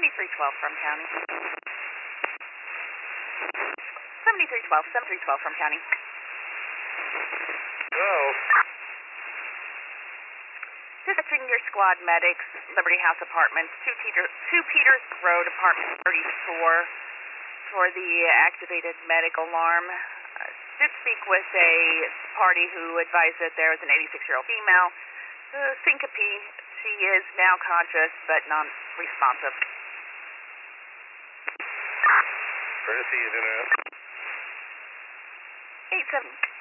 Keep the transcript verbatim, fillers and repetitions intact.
seventy-three twelve from county. seventy-three twelve, seventy-three twelve from county. Oh. Dispatching your squad medics, Liberty House Apartments, two, Peter, two Peters Road, Apartment thirty-four, for the activated medical alarm. Uh, did speak with a party who advised that there was an eighty-six-year-old female, uh, syncope. She is now conscious but non-responsive. Courtesy is in a... eight seven.